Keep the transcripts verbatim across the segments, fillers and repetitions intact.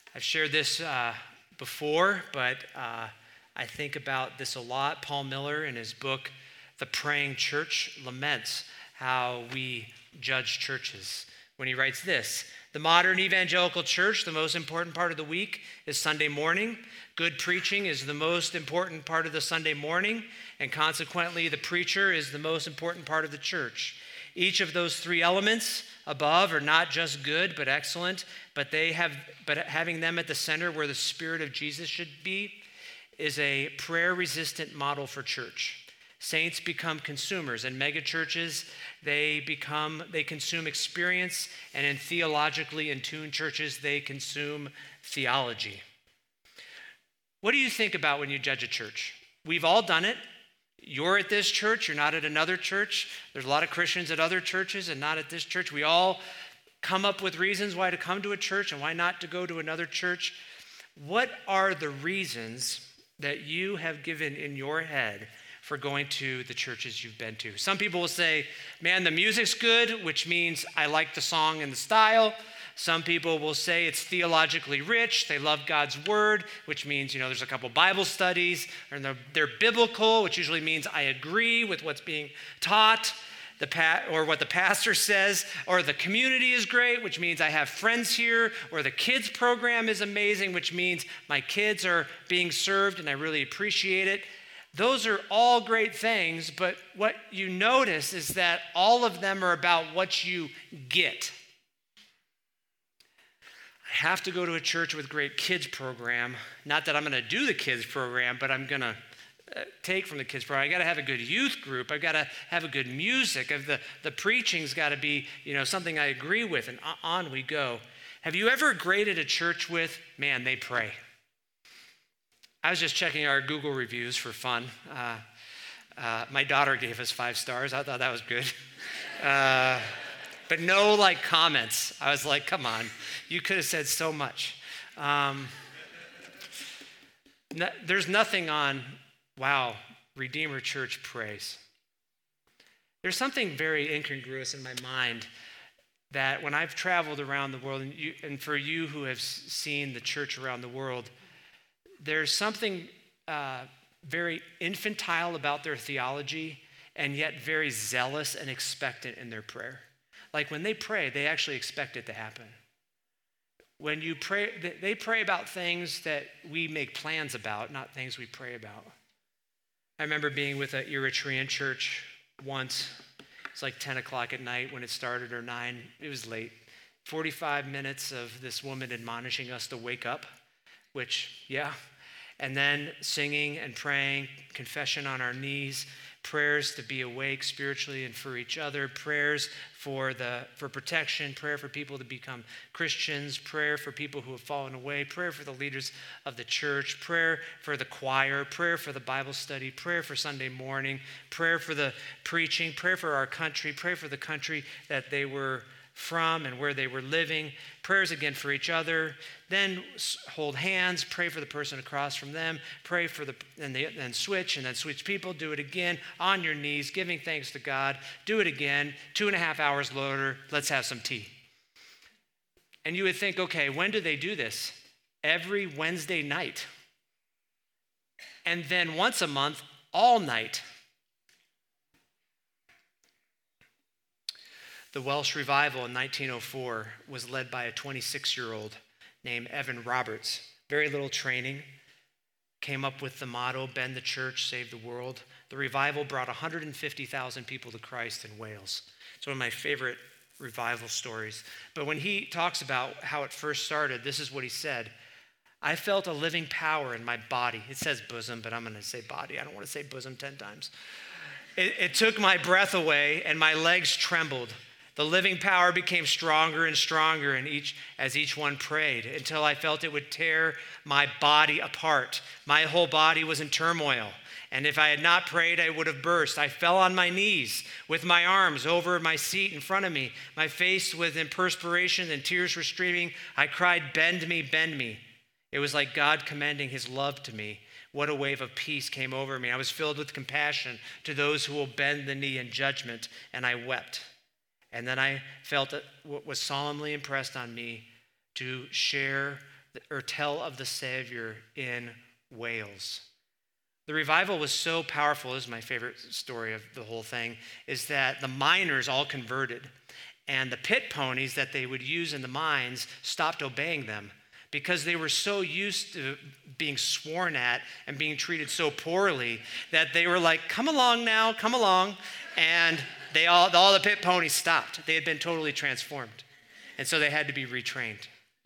I've shared this uh, before, but uh, I think about this a lot. Paul Miller, in his book, The Praying Church, laments how we judge churches when he writes this: the modern evangelical church, the most important part of the week is Sunday morning. Good preaching is the most important part of the Sunday morning, and consequently, the preacher is the most important part of the church. Each of those three elements above are not just good, but excellent, but they have, but having them at the center where the Spirit of Jesus should be is a prayer-resistant model for church. Saints become consumers. In megachurches, they become, they consume experience, and in theologically in tune churches, they consume theology. What do you think about when you judge a church? We've all done it. You're at this church, you're not at another church. There's a lot of Christians at other churches and not at this church. We all come up with reasons why to come to a church and why not to go to another church. What are the reasons that you have given in your head for going to the churches you've been to? Some people will say, man, the music's good, which means I like the song and the style. Some people will say it's theologically rich. They love God's word, which means, you know, there's a couple Bible studies, and they're, they're biblical, which usually means I agree with what's being taught, the pa- or what the pastor says, or the community is great, which means I have friends here, or the kids program is amazing, which means my kids are being served and I really appreciate it. Those are all great things, but what you notice is that all of them are about what you get. I have to go to a church with great kids program. Not that I'm going to do the kids program, but I'm going to take from the kids program. I got to have a good youth group. I've got to have a good music. The, the preaching's got to be, you know, something I agree with, and on we go. Have you ever graded a church with, man, they pray? I was just checking our Google reviews for fun. Uh, uh, my daughter gave us five stars. I thought that was good. Uh, but no, like, comments. I was like, come on. You could have said so much. Um, no, there's nothing on, wow, Redeemer Church prays. There's something very incongruous in my mind that when I've traveled around the world, and, you, and for you who have seen the church around the world, there's something uh, very infantile about their theology, and yet very zealous and expectant in their prayer. Like when they pray, they actually expect it to happen. When you pray, they pray about things that we make plans about, not things we pray about. I remember being with an Eritrean church once. It's like ten o'clock at night when it started, or nine. It was late. forty-five minutes of this woman admonishing us to wake up, which, yeah. And then singing and praying, confession on our knees, prayers to be awake spiritually and for each other, prayers for the for protection, prayer for people to become Christians, prayer for people who have fallen away, prayer for the leaders of the church, prayer for the choir, prayer for the Bible study, prayer for Sunday morning, prayer for the preaching, prayer for our country, prayer for the country that they were from and where they were living, prayers again for each other, then hold hands, pray for the person across from them, pray for the, and then switch, and then switch people, do it again, on your knees, giving thanks to God, do it again, two and a half hours later, let's have some tea. And you would think, okay, when do they do this? Every Wednesday night. And then once a month, all night. The Welsh revival in nineteen oh four was led by a twenty-six-year-old named Evan Roberts. Very little training. Came up with the motto, bend the church, save the world. The revival brought one hundred fifty thousand people to Christ in Wales. It's one of my favorite revival stories. But when he talks about how it first started, this is what he said. I felt a living power in my body. It says bosom, but I'm going to say body. I don't want to say bosom ten times. It, it took my breath away and my legs trembled. The living power became stronger and stronger in each, as each one prayed, until I felt it would tear my body apart. My whole body was in turmoil, and if I had not prayed, I would have burst. I fell on my knees with my arms over my seat in front of me. My face was in perspiration and tears were streaming. I cried, bend me, bend me. It was like God commending his love to me. What a wave of peace came over me. I was filled with compassion to those who will bend the knee in judgment, and I wept. And then I felt what was solemnly impressed on me to share or tell of the Savior in Wales. The revival was so powerful, this is my favorite story of the whole thing, is that the miners all converted, and the pit ponies that they would use in the mines stopped obeying them because they were so used to being sworn at and being treated so poorly that they were like, come along now, come along. And they all, all the pit ponies stopped. They had been totally transformed. And so they had to be retrained.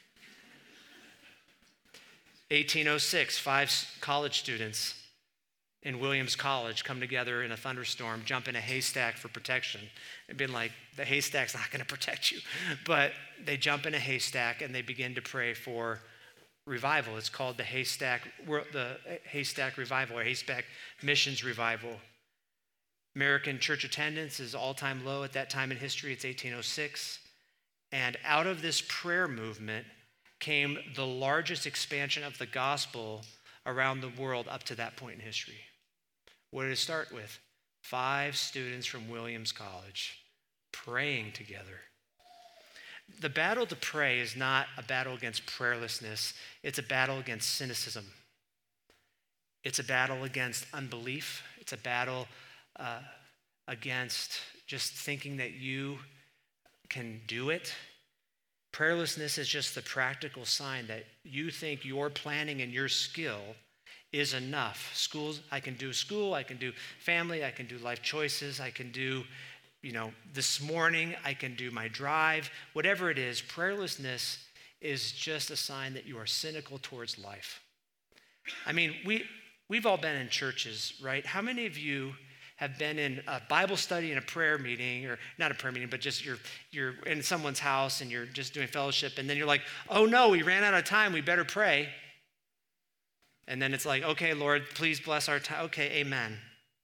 eighteen oh six, five college students in Williams College come together in a thunderstorm, jump in a haystack for protection. They've been like, the haystack's not gonna protect you. But they jump in a haystack and they begin to pray for revival. It's called the Haystack, the Haystack Revival or Haystack Missions Revival. American church attendance is all-time low at that time in history. It's eighteen oh six. And out of this prayer movement came the largest expansion of the gospel around the world up to that point in history. What did it start with? Five students from Williams College praying together. The battle to pray is not a battle against prayerlessness. It's a battle against cynicism. It's a battle against unbelief. It's a battle uh, against just thinking that you can do it. Prayerlessness is just the practical sign that you think your planning and your skill is enough. Schools, I can do school, I can do family, I can do life choices, I can do, you know, this morning, I can do my drive. Whatever it is, prayerlessness is just a sign that you are cynical towards life. I mean, we, we've all been in churches, right? How many of you have been in a Bible study and a prayer meeting, or not a prayer meeting, but just you're you're in someone's house and you're just doing fellowship, and then you're like, oh no, we ran out of time, we better pray. And then it's like, okay, Lord, please bless our time. Okay, amen.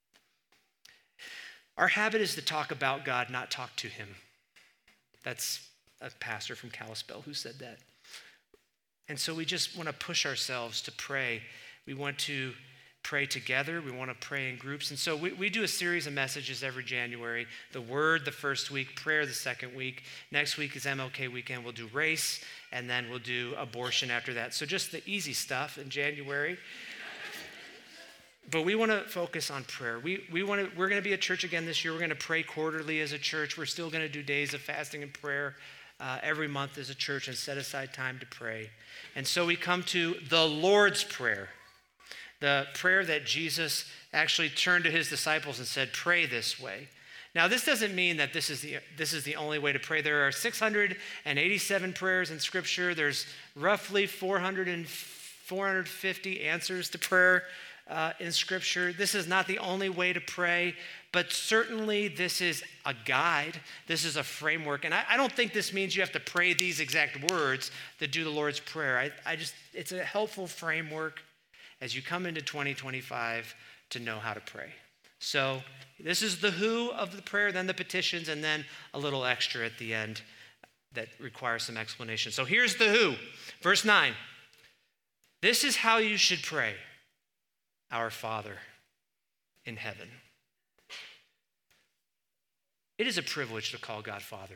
Our habit is to talk about God, not talk to him. That's a pastor from Kalispell who said that. And so we just want to push ourselves to pray. We want to pray together. We want to pray in groups. And so we, we do a series of messages every January. The Word the first week, prayer the second week. Next week is M L K weekend. We'll do race, and then we'll do abortion after that. So just the easy stuff in January. But we want to focus on prayer. We we want to. We're going to be a church again this year. We're going to pray quarterly as a church. We're still going to do days of fasting and prayer uh, every month as a church and set aside time to pray. And so we come to the Lord's Prayer. The prayer that Jesus actually turned to his disciples and said, pray this way. Now, this doesn't mean that this is the this is the only way to pray. There are six hundred eighty-seven prayers in Scripture. There's roughly four hundred, four hundred fifty answers to prayer uh, in Scripture. This is not the only way to pray, but certainly this is a guide. This is a framework. And I, I don't think this means you have to pray these exact words that do the Lord's Prayer. I, I just, it's a helpful framework as you come into twenty twenty-five to know how to pray. So this is the who of the prayer, then the petitions, and then a little extra at the end that requires some explanation. So here's the who. Verse nine. This is how you should pray. Our Father in heaven. It is a privilege to call God Father.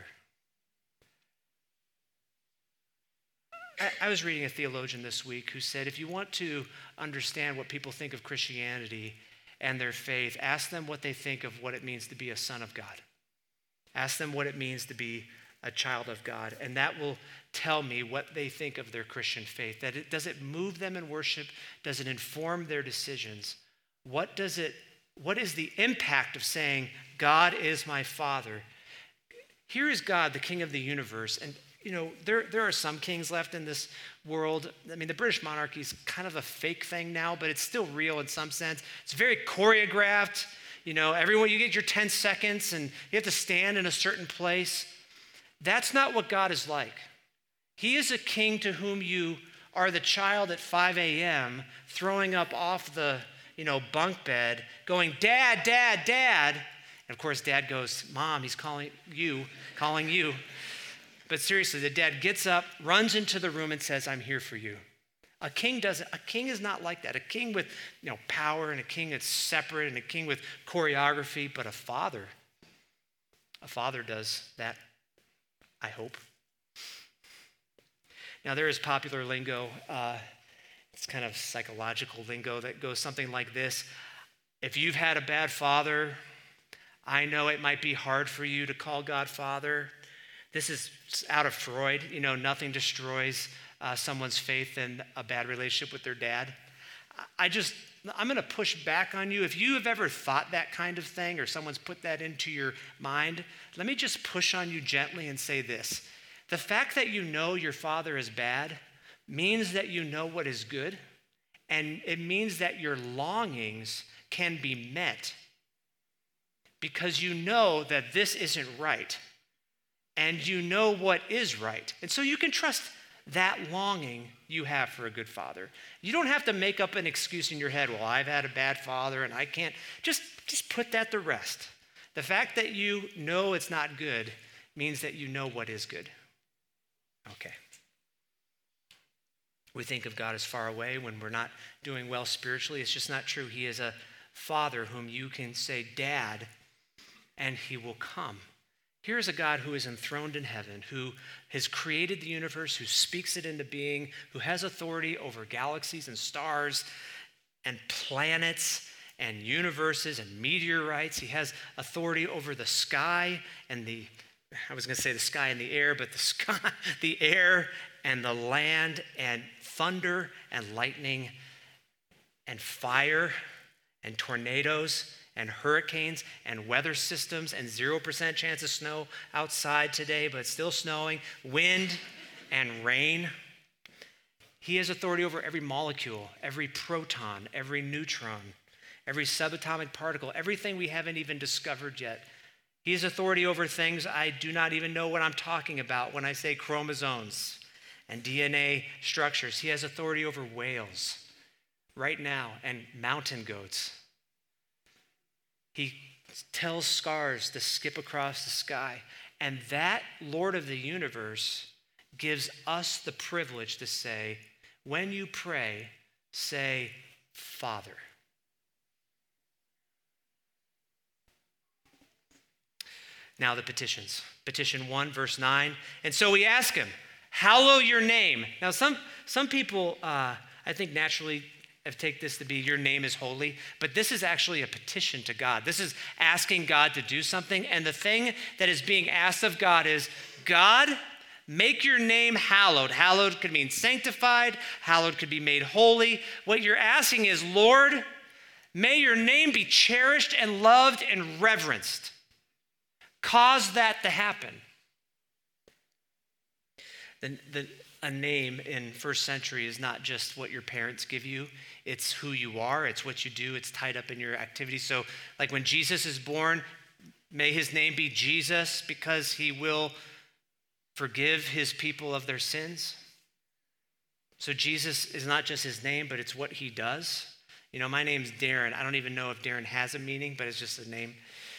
I was reading a theologian this week who said, if you want to understand what people think of Christianity and their faith, ask them what they think of what it means to be a son of God. Ask them what it means to be a child of God, and that will tell me what they think of their Christian faith. That it, does it move them in worship? Does it inform their decisions? What does it, what is the impact of saying, God is my Father? Here is God, the King of the universe, and you know, there, there are some kings left in this world. I mean, the British monarchy is kind of a fake thing now, but it's still real in some sense. It's very choreographed. You know, everyone, you get your ten seconds and you have to stand in a certain place. That's not what God is like. He is a king to whom you are the child at five a.m. throwing up off the, you know, bunk bed, going, Dad, Dad, Dad. And of course, Dad goes, Mom, he's calling you, calling you. But seriously, the dad gets up, runs into the room and says, I'm here for you. A king doesn't, a king is not like that. A king with, you know, power and a king that's separate and a king with choreography, but a father, a father does that, I hope. Now, there is popular lingo. Uh, it's kind of psychological lingo that goes something like this. If you've had a bad father, I know it might be hard for you to call God Father. This is out of Freud. You know, nothing destroys uh, someone's faith in a bad relationship with their dad. I just, I'm going to push back on you. If you have ever thought that kind of thing or someone's put that into your mind, let me just push on you gently and say this. The fact that you know your father is bad means that you know what is good, and it means that your longings can be met because you know that this isn't right, and you know what is right. And so you can trust that longing you have for a good father. You don't have to make up an excuse in your head, well, I've had a bad father and I can't. Just, just put that to rest. The fact that you know it's not good means that you know what is good. Okay. We think of God as far away when we're not doing well spiritually. It's just not true. He is a father whom you can say, Dad, and he will come. Here is a God who is enthroned in heaven, who has created the universe, who speaks it into being, who has authority over galaxies and stars and planets and universes and meteorites. He has authority over the sky and the, I was going to say the sky and the air, but the sky, the air and the land and thunder and lightning and fire and tornadoes and hurricanes and weather systems and zero percent chance of snow outside today, but still snowing, wind and rain. He has authority over every molecule, every proton, every neutron, every subatomic particle, everything we haven't even discovered yet. He has authority over things I do not even know what I'm talking about when I say chromosomes and D N A structures. He has authority over whales right now and mountain goats. He tells stars to skip across the sky. And that Lord of the universe gives us the privilege to say, when you pray, say, Father. Now the petitions. Petition one, verse nine. And so we ask him, hallow your name. Now some, some people, uh, I think naturally, have take this to be your name is holy, but this is actually a petition to God. This is asking God to do something, and the thing that is being asked of God is, God, make your name hallowed. Hallowed could mean sanctified. Hallowed could be made holy. What you're asking is, Lord, may your name be cherished and loved and reverenced. Cause that to happen. The, the, a name in first century is not just what your parents give you. It's who you are. It's what you do. It's tied up in your activities. So like when Jesus is born, may his name be Jesus because he will forgive his people of their sins. So Jesus is not just his name, but it's what he does. You know, my name's Darren. I don't even know if Darren has a meaning, but it's just a name.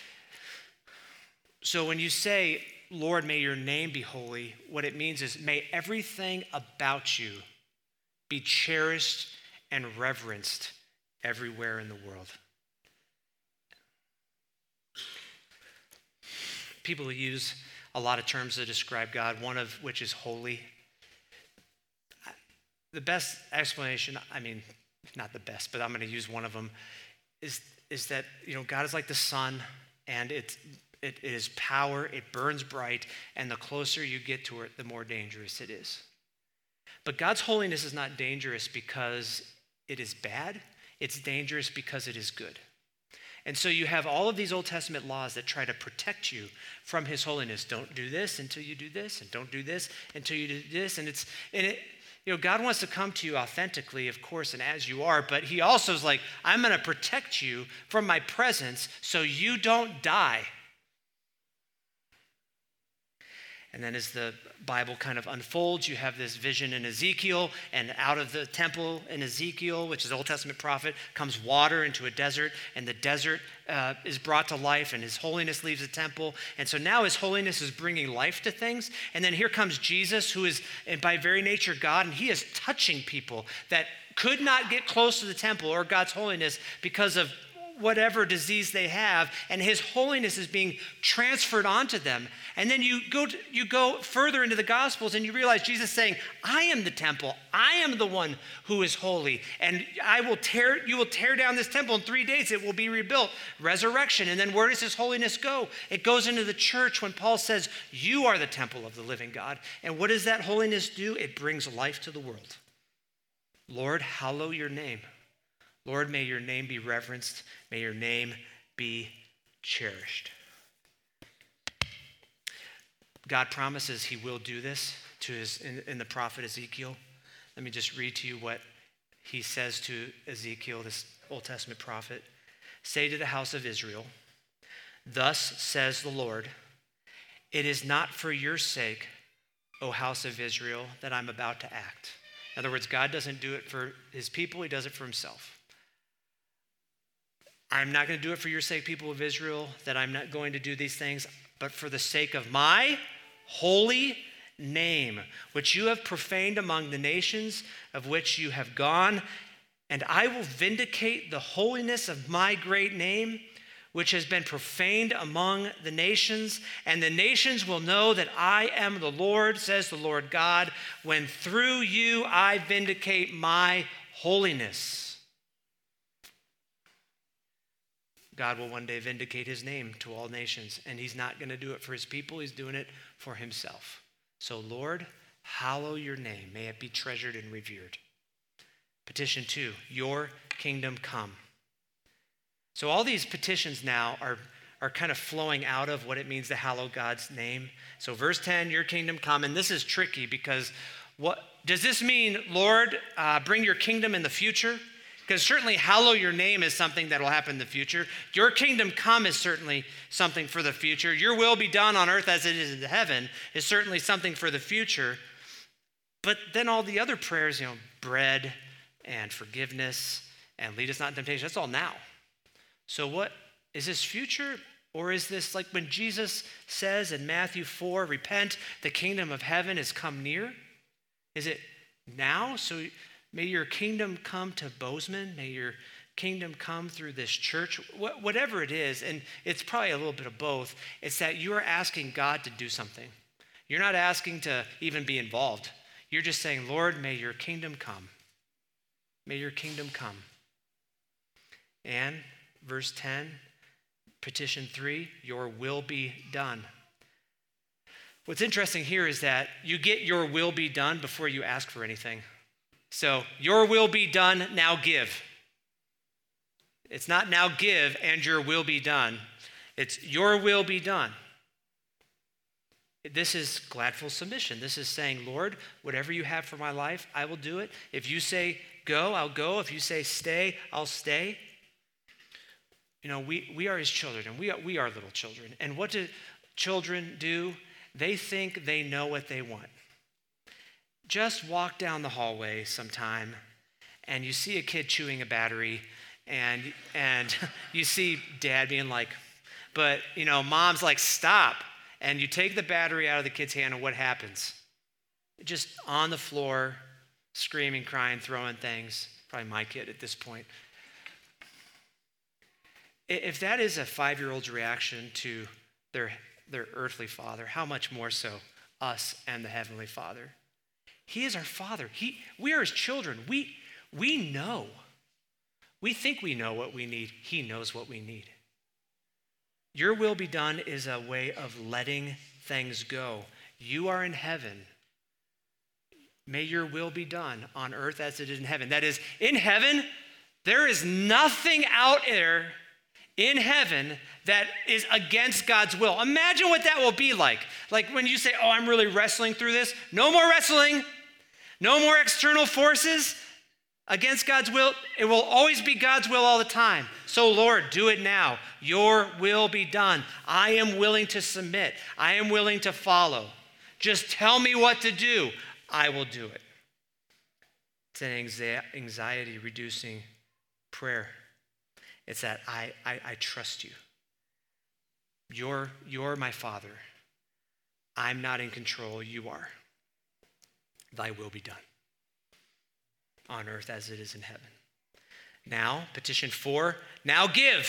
So when you say, Lord, may your name be holy, what it means is may everything about you be cherished and reverenced everywhere in the world. People use a lot of terms to describe God, one of which is holy. The best explanation, I mean, not the best, but I'm going to use one of them, is, is that, you know, God is like the sun, and it's It is power, it burns bright, and the closer you get to it, the more dangerous it is. But God's holiness is not dangerous because it is bad. It's dangerous because it is good. And so you have all of these Old Testament laws that try to protect you from his holiness. Don't do this until you do this, and don't do this until you do this. And it's, and it, you know, God wants to come to you authentically, of course, and as you are, but he also is like, I'm going to protect you from my presence so you don't die. And then as the Bible kind of unfolds, you have this vision in Ezekiel, and out of the temple in Ezekiel, which is Old Testament prophet, comes water into a desert, and the desert uh, is brought to life, and his holiness leaves the temple. And so now his holiness is bringing life to things. And then here comes Jesus, who is by very nature God, and he is touching people that could not get close to the temple or God's holiness because of whatever disease they have, and his holiness is being transferred onto them. And then you go to, you go further into the Gospels and you realize Jesus saying, I am the temple. I am the one who is holy. And I will tear, you will tear down this temple in three days. It will be rebuilt. Resurrection. And then where does his holiness go? It goes into the church when Paul says, you are the temple of the living God. And what does that holiness do? It brings life to the world. Lord, hallow your name. Lord, may your name be reverenced. May your name be cherished. God promises he will do this to his in, in the prophet Ezekiel. Let me just read to you what he says to Ezekiel, this Old Testament prophet. Say to the house of Israel, thus says the Lord, it is not for your sake, O house of Israel, that I'm about to act. In other words, God doesn't do it for his people, he does it for himself. I'm not going to do it for your sake, people of Israel, that I'm not going to do these things, but for the sake of my holy name, which you have profaned among the nations of which you have gone, and I will vindicate the holiness of my great name, which has been profaned among the nations, and the nations will know that I am the Lord, says the Lord God, when through you I vindicate my holiness. God will one day vindicate his name to all nations, and he's not going to do it for his people. He's doing it for himself. So, Lord, hallow your name. May it be treasured and revered. Petition two, your kingdom come. So all these petitions now are, are kind of flowing out of what it means to hallow God's name. So verse ten, your kingdom come. And this is tricky because what does this mean, Lord, uh, bring your kingdom in the future? Because certainly hallow your name is something that will happen in the future. Your kingdom come is certainly something for the future. Your will be done on earth as it is in heaven is certainly something for the future. But then all the other prayers, you know, bread and forgiveness and lead us not in temptation, that's all now. So what, is this future? Or is this like when Jesus says in Matthew four, repent, the kingdom of heaven has come near? Is it now? So may your kingdom come to Bozeman. May your kingdom come through this church. Wh- whatever it is, and it's probably a little bit of both, it's that you are asking God to do something. You're not asking to even be involved. You're just saying, Lord, may your kingdom come. May your kingdom come. And verse ten, petition three, your will be done. What's interesting here is that you get your will be done before you ask for anything. So your will be done, now give. It's not now give and your will be done. It's your will be done. This is gladful submission. This is saying, Lord, whatever you have for my life, I will do it. If you say go, I'll go. If you say stay, I'll stay. You know, we, we are his children, and we are, we are little children. And what do children do? They think they know what they want. Just walk down the hallway sometime, and you see a kid chewing a battery, and and you see dad being like, but, you know, mom's like, stop. And you take the battery out of the kid's hand, and what happens? Just on the floor, screaming, crying, throwing things. Probably my kid at this point. If that is a five-year-old's reaction to their, their earthly father, how much more so us and the Heavenly Father? He is our Father. He, we are his children. We, we know. We think we know what we need. He knows what we need. Your will be done is a way of letting things go. You are in heaven. May your will be done on earth as it is in heaven. That is, in heaven, there is nothing out there in heaven that is against God's will. Imagine what that will be like. Like when you say, oh, I'm really wrestling through this. No more wrestling. No more external forces against God's will. It will always be God's will all the time. So Lord, do it now. Your will be done. I am willing to submit. I am willing to follow. Just tell me what to do. I will do it. It's an anxiety-reducing prayer. It's that I, I, I trust you. You're, you're my Father. I'm not in control. You are. Thy will be done on earth as it is in heaven. Now, petition four, now give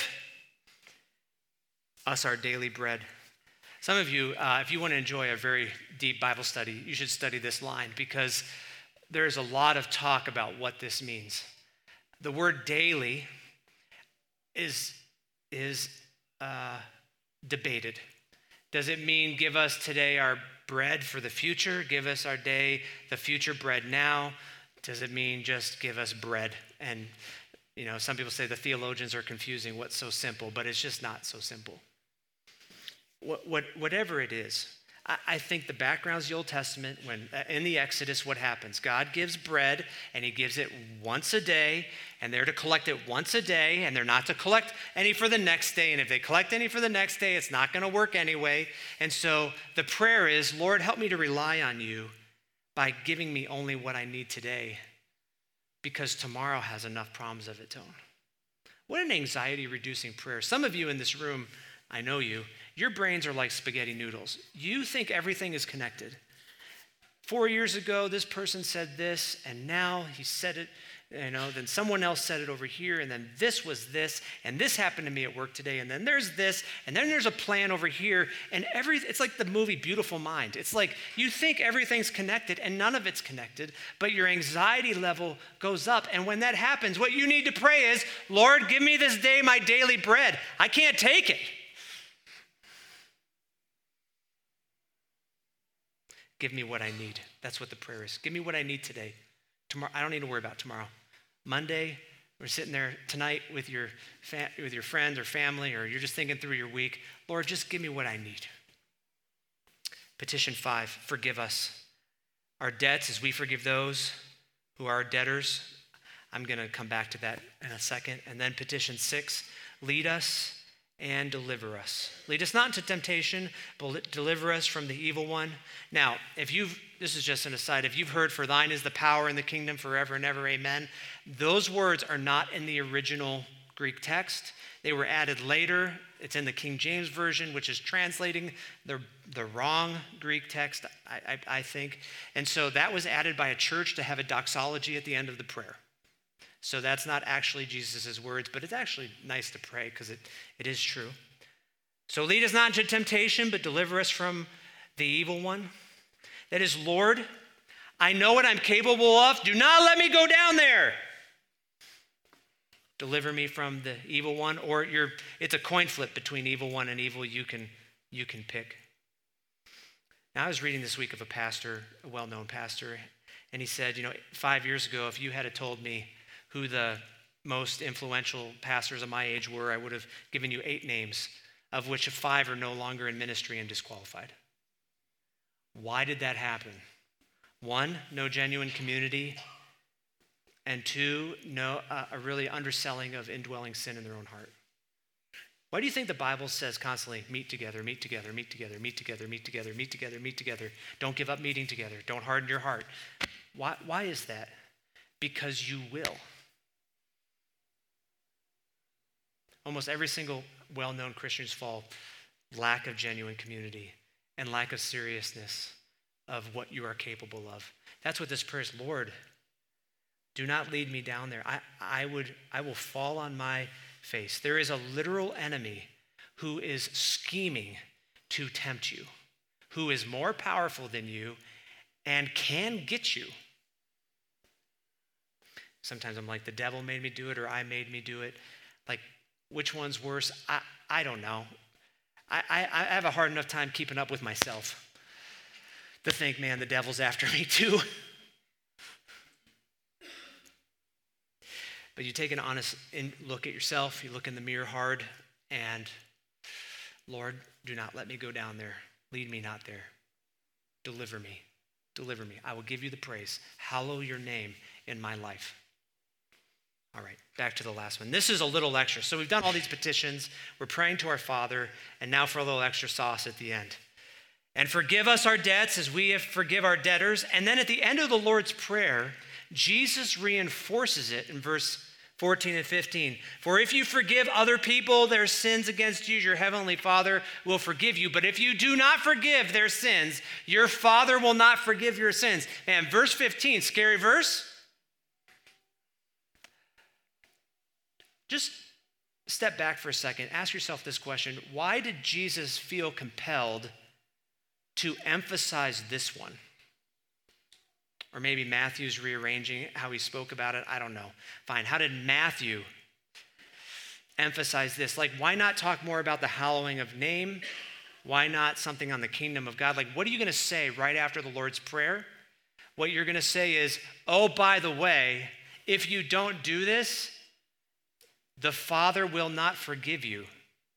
us our daily bread. Some of you, uh, if you want to enjoy a very deep Bible study, you should study this line because there's a lot of talk about what this means. The word daily is, is uh, debated. Does it mean give us today our bread for the future? Give us our day, the future bread now? Does it mean just give us bread? And, you know, some people say the theologians are confusing what's so simple, but it's just not so simple. What, what, whatever it is, I, I think the background's the Old Testament. When uh, in the Exodus, what happens? God gives bread, and he gives it once a day, and they're to collect it once a day, and they're not to collect any for the next day. And if they collect any for the next day, it's not going to work anyway. And so the prayer is, Lord, help me to rely on you by giving me only what I need today, because tomorrow has enough problems of its own. What an anxiety-reducing prayer. Some of you in this room, I know you, your brains are like spaghetti noodles. You think everything is connected. Four years ago, this person said this, and now he said it, you know, then someone else said it over here, and then this was this, and this happened to me at work today, and then there's this, and then there's a plan over here, and every, it's like the movie Beautiful Mind. It's like you think everything's connected, and none of it's connected, but your anxiety level goes up, and when that happens, what you need to pray is, Lord, give me this day my daily bread. I can't take it. Give me what I need. That's what the prayer is. Give me what I need today. Tomorrow, I don't need to worry about tomorrow. Monday, we're sitting there tonight with your fa- with your friends or family, or you're just thinking through your week. Lord, just give me what I need. Petition five, forgive us our debts as we forgive those who are our debtors. I'm going to come back to that in a second. And then petition six, lead us and deliver us. Lead us not into temptation, but deliver us from the evil one. Now, if you've, this is just an aside, if you've heard, for thine is the power and the kingdom forever and ever, amen, those words are not in the original Greek text. They were added later. It's in the King James Version, which is translating the, the wrong Greek text, I, I, I think. And so that was added by a church to have a doxology at the end of the prayer. So that's not actually Jesus' words, but it's actually nice to pray because it, it is true. So lead us not into temptation, but deliver us from the evil one. That is, Lord, I know what I'm capable of. Do not let me go down there. Deliver me from the evil one, or you're, it's a coin flip between evil one and evil you can, you can pick. Now, I was reading this week of a pastor, a well-known pastor, and he said, you know, five years ago, if you had told me who the most influential pastors of my age were, I would have given you eight names, of which five are no longer in ministry and disqualified. Why did that happen? One, no genuine community, and two, no uh, a really underselling of indwelling sin in their own heart. Why do you think the Bible says constantly, meet together, meet together, meet together, meet together, meet together, meet together, meet together? Don't give up meeting together. Don't harden your heart. Why, why is that? Because you will. Almost every single well-known Christian's fault, lack of genuine community and lack of seriousness of what you are capable of. That's what this prayer is. Lord, do not lead me down there. I, I would, I will fall on my face. There is a literal enemy who is scheming to tempt you, who is more powerful than you and can get you. Sometimes I'm like, the devil made me do it, or I made me do it. Like, which one's worse? I, I don't know. I, I, I have a hard enough time keeping up with myself to think, man, the devil's after me too. But you take an honest look at yourself, you look in the mirror hard, and Lord, do not let me go down there. Lead me not there. Deliver me. Deliver me. I will give you the praise. Hallow your name in my life. All right, back to the last one. This is a little extra. So we've done all these petitions. We're praying to our Father, and now for a little extra sauce at the end. And forgive us our debts as we forgive our debtors. And then at the end of the Lord's Prayer, Jesus reinforces it in verse fourteen and fifteen. For if you forgive other people their sins against you, your heavenly Father will forgive you. But if you do not forgive their sins, your Father will not forgive your sins. And verse fifteen, scary verse. Just step back for a second. Ask yourself this question. Why did Jesus feel compelled to emphasize this one? Or maybe Matthew's rearranging how he spoke about it. I don't know. Fine. How did Matthew emphasize this? Like, why not talk more about the hallowing of name? Why not something on the kingdom of God? Like, what are you going to say right after the Lord's Prayer? What you're going to say is, oh, by the way, if you don't do this, the Father will not forgive you.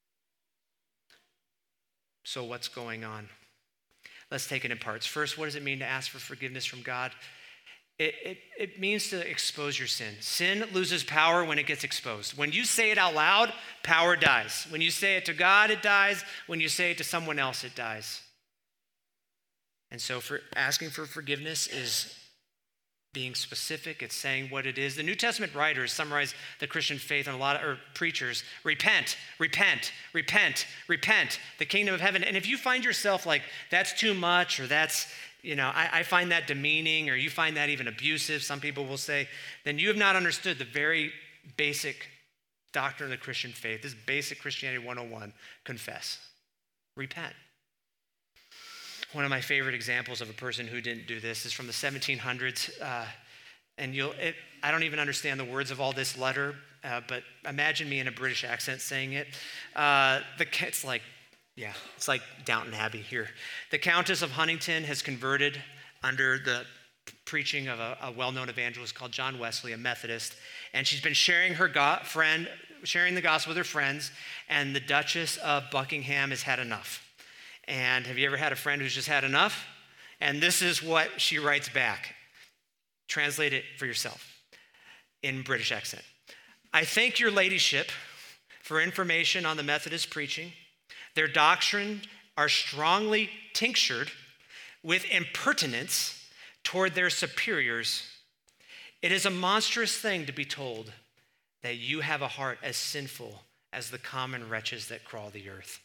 So what's going on? Let's take it in parts. First, what does it mean to ask for forgiveness from God? It, it, it means to expose your sin. Sin loses power when it gets exposed. When you say it out loud, power dies. When you say it to God, it dies. When you say it to someone else, it dies. And so for asking for forgiveness is being specific. It's saying what it is. The New Testament writers summarize the Christian faith and a lot of or preachers. Repent, repent, repent, repent. The kingdom of heaven. And if you find yourself like, that's too much, or that's, you know, I, I find that demeaning, or you find that even abusive, some people will say, then you have not understood the very basic doctrine of the Christian faith. This is basic Christianity one oh one. Confess. Repent. One of my favorite examples of a person who didn't do this is from the seventeen hundreds. Uh, and you'll, it, I don't even understand the words of all this letter, uh, but imagine me in a British accent saying it. Uh, the, it's like, yeah, it's like Downton Abbey here. The Countess of Huntington has converted under the preaching of a, a well-known evangelist called John Wesley, a Methodist. And she's been sharing her go- friend, sharing the gospel with her friends, and the Duchess of Buckingham has had enough. And have you ever had a friend who's just had enough? And this is what she writes back. Translate it for yourself in British accent. I thank your ladyship for information on the Methodist preaching. Their doctrine are strongly tinctured with impertinence toward their superiors. It is a monstrous thing to be told that you have a heart as sinful as the common wretches that crawl the earth.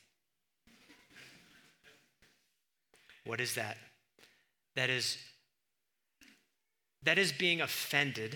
What is that? That is, that is being offended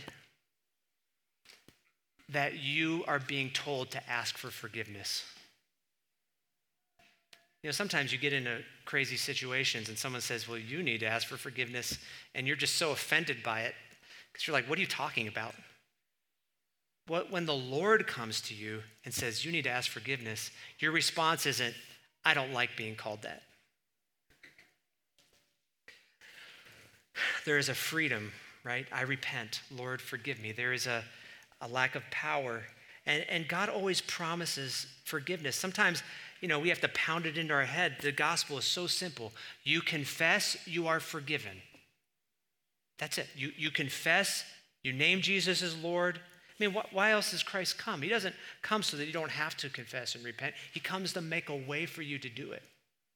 that you are being told to ask for forgiveness. You know, sometimes you get into crazy situations and someone says, well, you need to ask for forgiveness, and you're just so offended by it because you're like, what are you talking about? What, when the Lord comes to you and says, you need to ask forgiveness, your response isn't, I don't like being called that. There is a freedom, right? I repent. Lord, forgive me. There is a, a lack of power. And, and God always promises forgiveness. Sometimes, you know, we have to pound it into our head. The gospel is so simple. You confess, you are forgiven. That's it. You, you confess, you name Jesus as Lord. I mean, wh- why else does Christ come? He doesn't come so that you don't have to confess and repent. He comes to make a way for you to do it.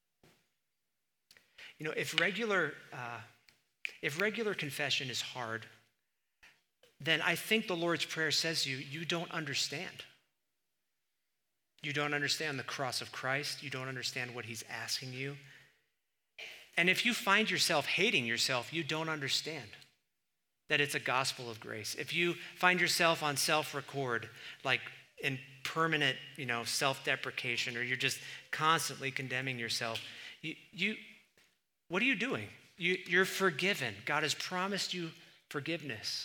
You know, if regular... Uh, If regular confession is hard, then I think the Lord's Prayer says to you, you don't understand. You don't understand the cross of Christ. You don't understand what he's asking you. And if you find yourself hating yourself, you don't understand that it's a gospel of grace. If you find yourself on self-record, like in permanent, you know, self-deprecation, or you're just constantly condemning yourself, you, you what are you doing? You, you're forgiven. God has promised you forgiveness.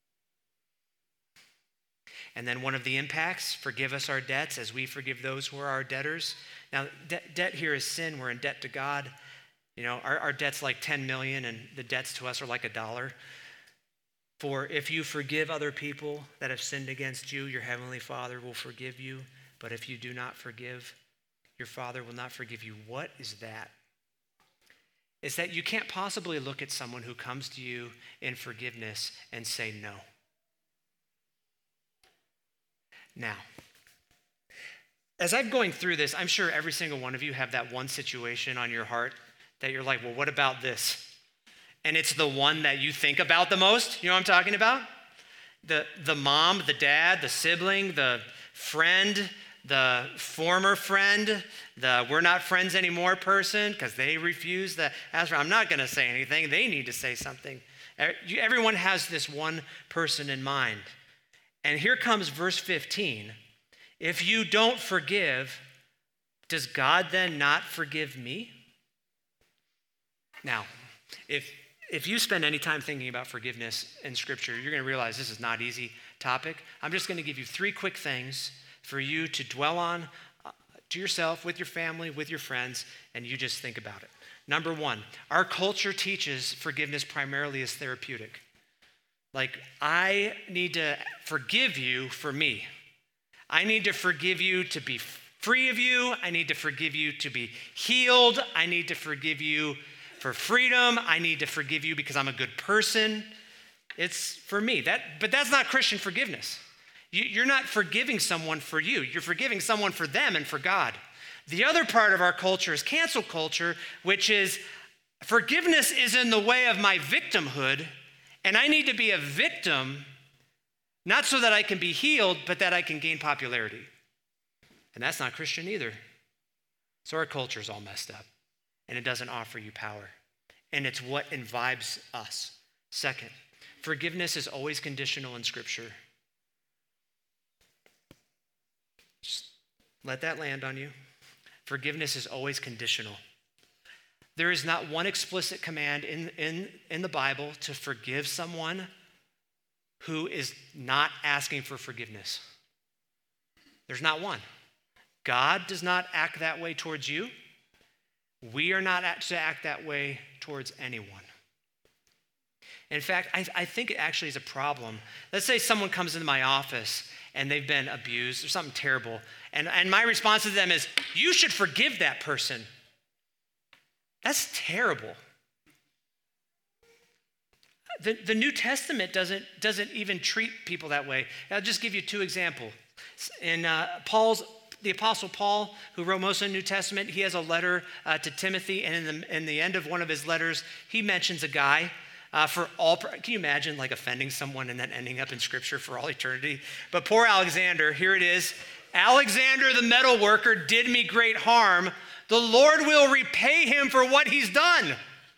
And then one of the impacts, forgive us our debts as we forgive those who are our debtors. Now, de- debt here is sin. We're in debt to God. You know, our, our debt's like ten million and the debts to us are like a dollar. For if you forgive other people that have sinned against you, your heavenly Father will forgive you. But if you do not forgive, your Father will not forgive you. What is that? Is that you can't possibly look at someone who comes to you in forgiveness and say no. Now, as I'm going through this, I'm sure every single one of you have that one situation on your heart that you're like, well, what about this? And it's the one that you think about the most. You know what I'm talking about? The, the mom, the dad, the sibling, the friend, the former friend, the we're not friends anymore person, because they refuse the answer. I'm not going to say anything. They need to say something. Everyone has this one person in mind. And here comes verse fifteen. If you don't forgive, does God then not forgive me? Now, if if you spend any time thinking about forgiveness in Scripture, you're going to realize this is not an easy topic. I'm just going to give you three quick things for you to dwell on uh, to yourself, with your family, with your friends, and you just think about it. Number one, our culture teaches forgiveness primarily as therapeutic. Like, I need to forgive you for me. I need to forgive you to be free of you. I need to forgive you to be healed. I need to forgive you for freedom. I need to forgive you because I'm a good person. It's for me. That, but that's not Christian forgiveness. You, you're not forgiving someone for you. You're forgiving someone for them and for God. The other part of our culture is cancel culture, which is forgiveness is in the way of my victimhood, and I need to be a victim, not so that I can be healed, but that I can gain popularity. And that's not Christian either. So our culture is all messed up, and it doesn't offer you power. And it's what imbibes us. Second, forgiveness is always conditional in Scripture. Just let that land on you. Forgiveness is always conditional. There is not one explicit command in, in, in the Bible to forgive someone who is not asking for forgiveness. There's not one. God does not act that way towards you. We are not to act that way towards anyone. In fact, I, I think it actually is a problem. Let's say someone comes into my office and they've been abused or something terrible. And, and my response to them is, you should forgive that person. That's terrible. The, the New Testament doesn't, doesn't even treat people that way. I'll just give you two examples. In uh, Paul's, the Apostle Paul, who wrote most of the New Testament, he has a letter uh, to Timothy, and in the, in the end of one of his letters, he mentions a guy Uh, for all, can you imagine like offending someone and then ending up in Scripture for all eternity? But poor Alexander, here it is. Alexander the metal worker did me great harm. The Lord will repay him for what he's done.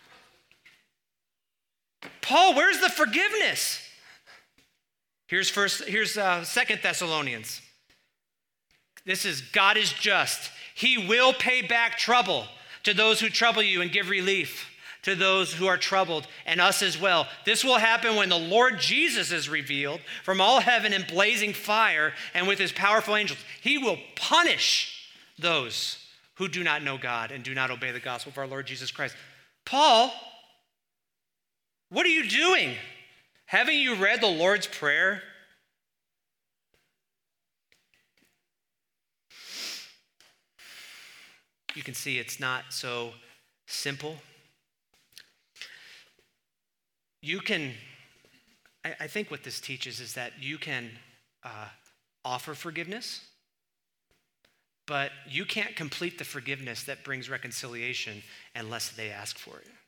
Paul, where's the forgiveness? Here's first. Here's uh, Second Thessalonians. This is God is just. He will pay back trouble to those who trouble you and give relief to those who are troubled, and us as well. This will happen when the Lord Jesus is revealed from all heaven in blazing fire and with his powerful angels. He will punish those who do not know God and do not obey the gospel of our Lord Jesus Christ. Paul, what are you doing? Haven't you read the Lord's Prayer? You can see it's not so simple. You can, I, I think what this teaches is that you can uh, offer forgiveness, but you can't complete the forgiveness that brings reconciliation unless they ask for it.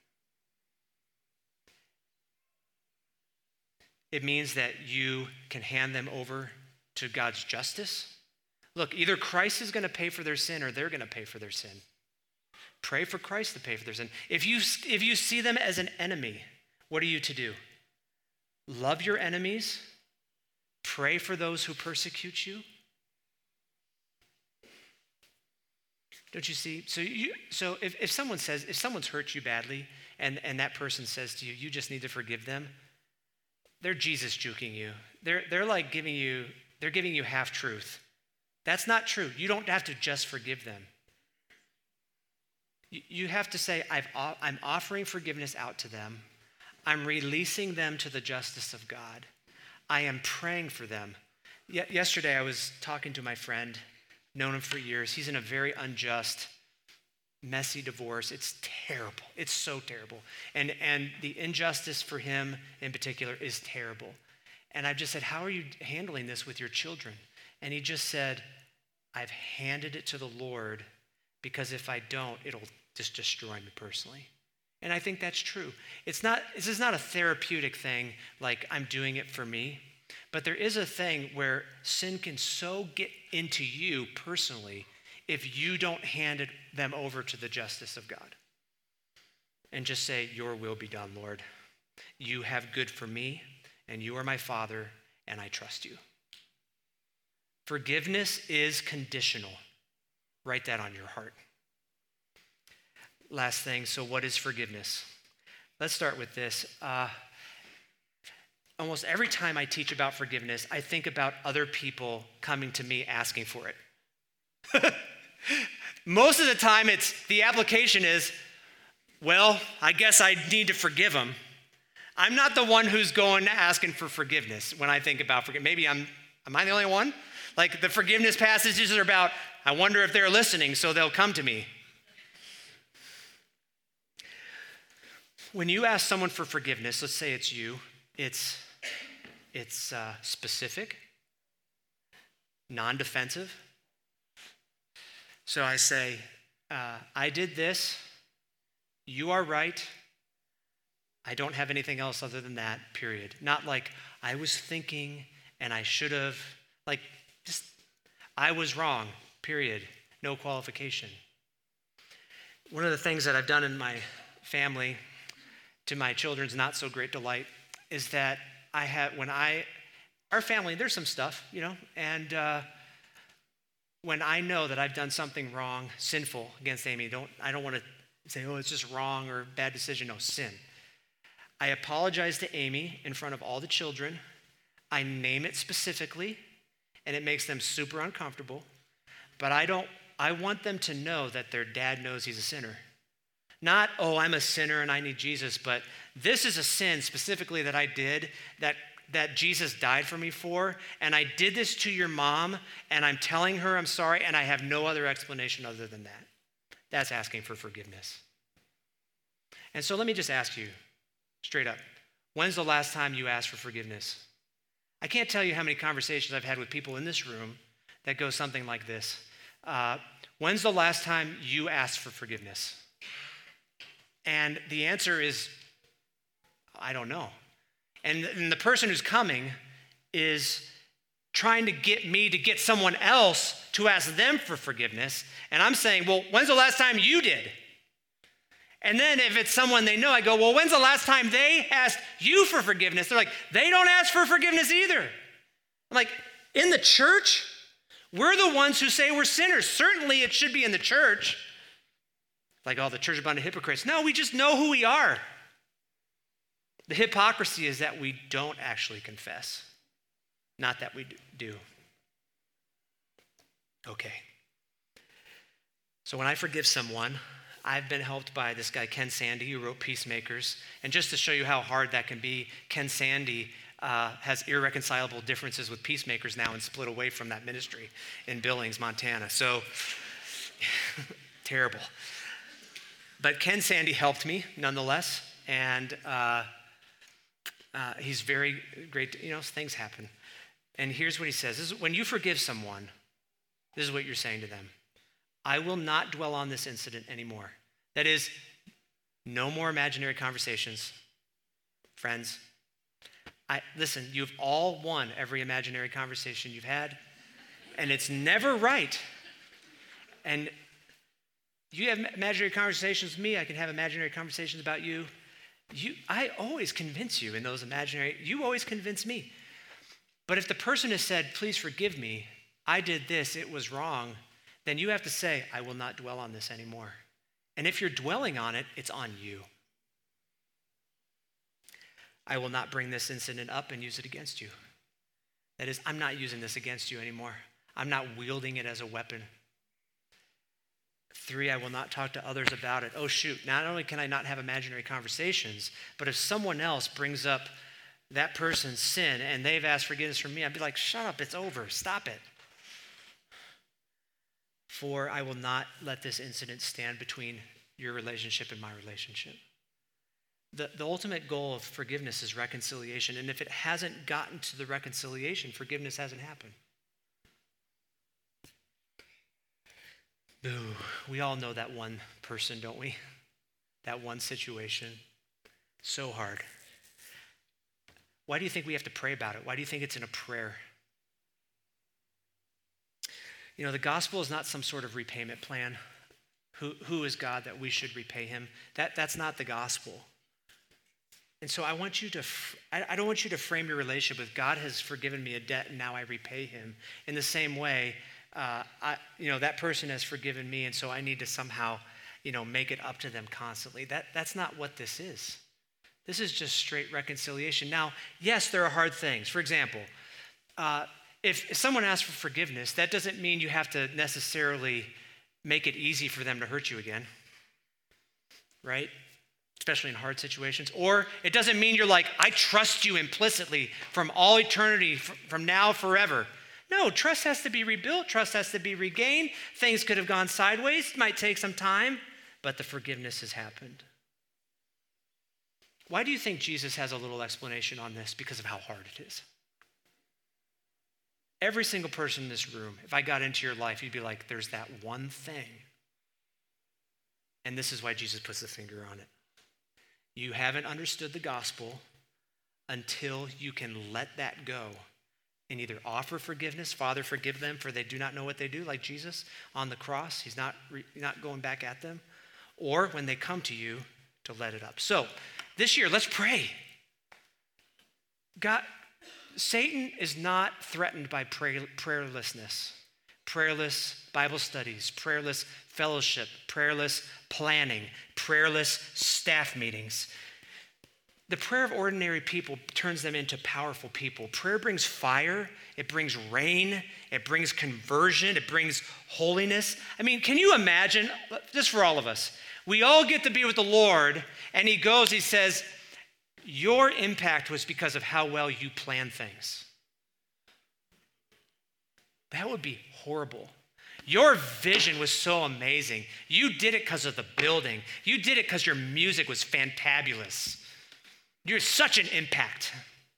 It means that you can hand them over to God's justice. Look, either Christ is going to pay for their sin or they're going to pay for their sin. Pray for Christ to pay for their sin. If you, if you see them as an enemy, what are you to do? Love your enemies. Pray for those who persecute you. Don't you see? So you, so if, if someone says, if someone's hurt you badly and, and that person says to you, you just need to forgive them, they're Jesus juking you. They're, they're like giving you, they're giving you half truth. That's not true. You don't have to just forgive them. You, you have to say, I've, I'm offering forgiveness out to them. I'm releasing them to the justice of God. I am praying for them. Ye- yesterday, I was talking to my friend, known him for years. He's in a very unjust, messy divorce. It's terrible. It's so terrible. And, and the injustice for him in particular is terrible. And I've just said, how are you handling this with your children? And he just said, I've handed it to the Lord because if I don't, it'll just destroy me personally. And I think that's true. It's not, this is not a therapeutic thing like I'm doing it for me, but there is a thing where sin can so get into you personally if you don't hand it, them over to the justice of God and just say, your will be done, Lord. You have good for me and you are my Father and I trust you. Forgiveness is conditional. Write that on your heart. Last thing, so what is forgiveness? Let's start with this. Uh, almost every time I teach about forgiveness, I think about other people coming to me asking for it. Most of the time, it's the application is, well, I guess I need to forgive them. I'm not the one who's going asking for forgiveness when I think about forgiveness. Maybe I'm, am I the only one? Like the forgiveness passages are about, I wonder if they're listening, so they'll come to me. When you ask someone for forgiveness, let's say it's you, it's, it's uh, specific, non-defensive. So I say, uh, I did this, you are right, I don't have anything else other than that, period. Not like, I was thinking and I should have, like, just, I was wrong, period, no qualification. One of the things that I've done in my family, to my children's not so great delight, is that I have, when I, our family, there's some stuff, you know, and uh, when I know that I've done something wrong, sinful against Amy, don't, I don't want to say, oh, it's just wrong or bad decision, no, sin. I apologize to Amy in front of all the children. I name it specifically, and it makes them super uncomfortable, but I don't, I want them to know that their dad knows he's a sinner. Not, oh, I'm a sinner and I need Jesus, but this is a sin specifically that I did that, that Jesus died for me for, and I did this to your mom, and I'm telling her I'm sorry, and I have no other explanation other than that. That's asking for forgiveness. And so let me just ask you, straight up, when's the last time you asked for forgiveness? I can't tell you how many conversations I've had with people in this room that go something like this. Uh, when's the last time you asked for forgiveness? And the answer is, I don't know. And, and the person who's coming is trying to get me to get someone else to ask them for forgiveness. And I'm saying, well, when's the last time you did? And then if it's someone they know, I go, well, when's the last time they asked you for forgiveness? They're like, they don't ask for forgiveness either. I'm like, in the church, we're the ones who say we're sinners. Certainly it should be in the church. Like, oh, the church is a bunch of hypocrites. No, we just know who we are. The hypocrisy is that we don't actually confess, not that we do. Okay. So when I forgive someone, I've been helped by this guy, Ken Sande, who wrote Peacemakers. And just to show you how hard that can be, Ken Sande uh, has irreconcilable differences with Peacemakers now and split away from that ministry in Billings, Montana. So, terrible. But Ken Sande helped me nonetheless, and uh, uh, he's very great. You know, things happen. And here's what he says. This is, when you forgive someone, this is what you're saying to them. I will not dwell on this incident anymore. That is, no more imaginary conversations. Friends, I, listen, you've all won every imaginary conversation you've had, and it's never right. And you have imaginary conversations with me, I can have imaginary conversations about you. You, I always convince you in those imaginary, you always convince me. But if the person has said, please forgive me, I did this, it was wrong, then you have to say, I will not dwell on this anymore. And if you're dwelling on it, it's on you. I will not bring this incident up and use it against you. That is, I'm not using this against you anymore. I'm not wielding it as a weapon. Three, I will not talk to others about it. Oh, shoot, not only can I not have imaginary conversations, but if someone else brings up that person's sin and they've asked forgiveness from me, I'd be like, shut up, it's over, stop it. Four, I will not let this incident stand between your relationship and my relationship. The, the ultimate goal of forgiveness is reconciliation, and if it hasn't gotten to the reconciliation, forgiveness hasn't happened. Boo. We all know that one person, don't we? That one situation. So hard. Why do you think we have to pray about it? Why do you think it's in a prayer? You know, the gospel is not some sort of repayment plan. Who, who is God that we should repay him? That, that's not the gospel. And so I want you to, I I don't want you to frame your relationship with God has forgiven me a debt and now I repay him. In the same way, uh, I, you know, that person has forgiven me and so I need to somehow, you know, make it up to them constantly. That That's not what this is. This is just straight reconciliation. Now, yes, there are hard things. For example, uh, if, if someone asks for forgiveness, that doesn't mean you have to necessarily make it easy for them to hurt you again, right? Especially in hard situations. Or it doesn't mean you're like, I trust you implicitly from all eternity, from now forever. No, trust has to be rebuilt. Trust has to be regained. Things could have gone sideways. It might take some time, but the forgiveness has happened. Why do you think Jesus has a little explanation on this? Because of how hard it is. Every single person in this room, if I got into your life, you'd be like, there's that one thing. And this is why Jesus puts the finger on it. You haven't understood the gospel until you can let that go and either offer forgiveness, Father, forgive them for they do not know what they do, like Jesus on the cross. He's not, re- not going back at them. Or when they come to you, to let it up. So this year, let's pray. God, Satan is not threatened by pray, prayerlessness, prayerless Bible studies, prayerless fellowship, prayerless planning, prayerless staff meetings. The prayer of ordinary people turns them into powerful people. Prayer brings fire, it brings rain, it brings conversion, it brings holiness. I mean, can you imagine, just for all of us, we all get to be with the Lord, and he goes, he says, your impact was because of how well you plan things. That would be horrible. Your vision was so amazing. You did it because of the building. You did it because your music was fantabulous. You're such an impact.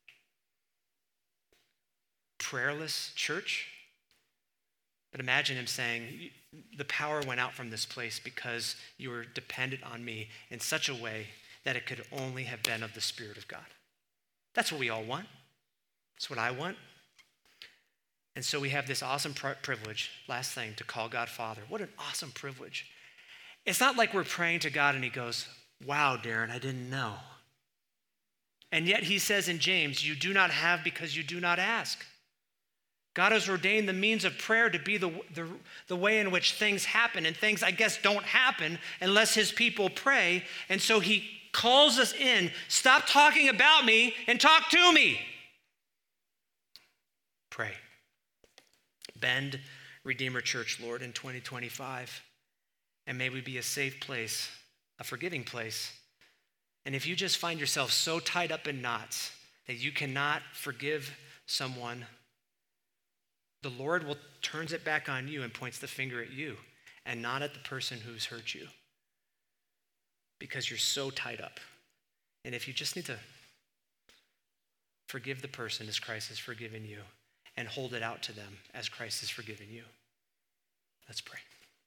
Prayerless church? But imagine him saying, the power went out from this place because you were dependent on me in such a way that it could only have been of the Spirit of God. That's what we all want. That's what I want. And so we have this awesome privilege, last thing, to call God Father. What an awesome privilege. It's not like we're praying to God and he goes, wow, Darren, I didn't know. And yet he says in James, you do not have because you do not ask. God has ordained the means of prayer to be the, the, the way in which things happen. And things, I guess, don't happen unless his people pray. And so he calls us in. Stop talking about me and talk to me. Pray. Bend Redeemer Church, Lord, in twenty twenty-five. And may we be a safe place, a forgiving place. And if you just find yourself so tied up in knots that you cannot forgive someone, the Lord will turns it back on you and points the finger at you and not at the person who's hurt you because you're so tied up. And if you just need to forgive the person as Christ has forgiven you and hold it out to them as Christ has forgiven you. Let's pray.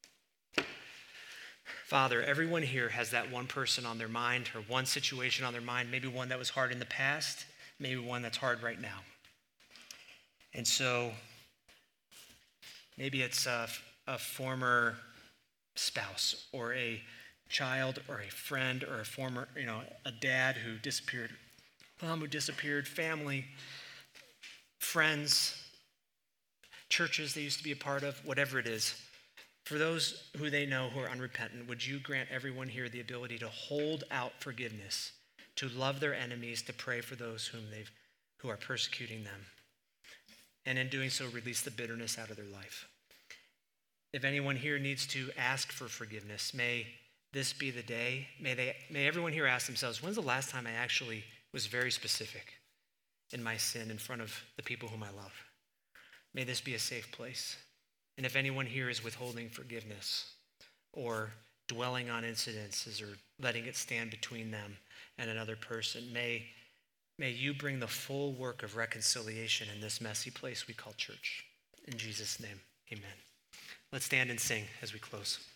Father, everyone here has that one person on their mind or one situation on their mind, maybe one that was hard in the past, maybe one that's hard right now. And so maybe it's a, a former spouse or a child or a friend or a former, you know, a dad who disappeared, mom who disappeared, family, friends, churches they used to be a part of, whatever it is. For those who they know who are unrepentant, would you grant everyone here the ability to hold out forgiveness, to love their enemies, to pray for those whom they've, who are persecuting them, and in doing so, release the bitterness out of their life. If anyone here needs to ask for forgiveness, may this be the day. May they, may everyone here ask themselves, when's the last time I actually was very specific in my sin in front of the people whom I love? May this be a safe place. And if anyone here is withholding forgiveness or dwelling on incidences or letting it stand between them and another person, may, may you bring the full work of reconciliation in this messy place we call church. In Jesus' name, amen. Let's stand and sing as we close.